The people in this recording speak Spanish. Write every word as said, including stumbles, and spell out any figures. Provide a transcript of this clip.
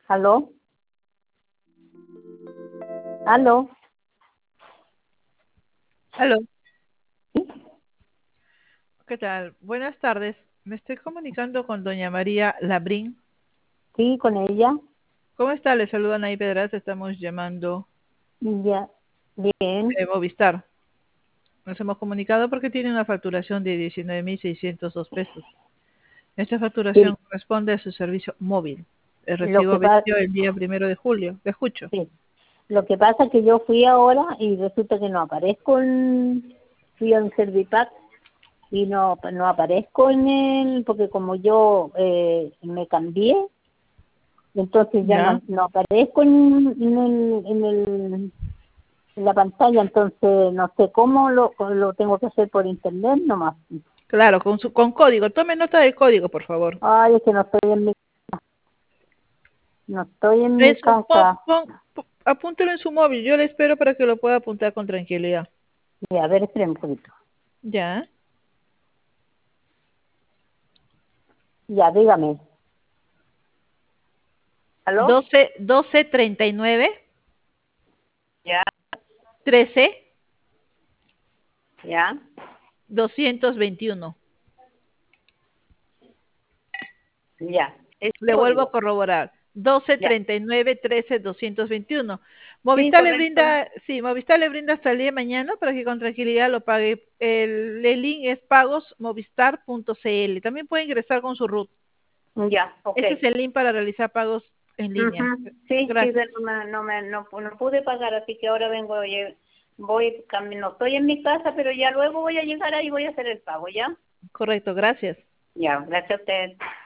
¿Aló? ¿Aló? Aló, ¿qué tal? Buenas tardes. Me estoy comunicando con doña María Labrín. Sí, con ella. ¿Cómo está? Le saludan ahí Pedraza. Estamos llamando Ya, bien. de Movistar. Nos hemos comunicado porque tiene una facturación de diecinueve mil seiscientos dos pesos. Esta Sí, facturación corresponde a su servicio móvil. El lo recibo que pasa, venció el día primero de julio. Le escucho. sí, lo que pasa es que yo fui ahora y resulta que no aparezco en, fui a un Servipack y no, no aparezco en el, porque como yo eh, me cambié, entonces ya ¿Ya? no, no aparezco en, en el, en el, en la pantalla, entonces no sé cómo lo, lo tengo que hacer por internet nomás. Claro, con su con código. Tome nota del código, por favor. Ay, es que no estoy en mi, no estoy en En mi su, pon, casa. pon- pon- apúntelo en su móvil. Yo le espero para que lo pueda apuntar con tranquilidad. Y a ver, esperen un poquito. ¿Ya? Ya, dígame. ¿Aló? doce, doce treinta y nueve. Ya, trece ya. doscientos veintiuno. Ya, ese Le vuelvo a código. corroborar. doce Ya. treinta y nueve trece doscientos veintiuno. Sí, Movistar le correcto. brinda, sí, Movistar le brinda hasta el día de mañana para que con tranquilidad lo pague. El, el link es pagosmovistar.cl. También puede ingresar con su root. Ya, ok. Ese es el link para realizar pagos en línea. Ujú. Sí, sí, Gracias. pero no, me, no, me, no, no pude pagar, así que ahora vengo, oye, voy, cami- no estoy en mi casa, pero ya luego voy a llegar ahí y voy a hacer el pago, ¿ya? Correcto, gracias. Ya, gracias a usted.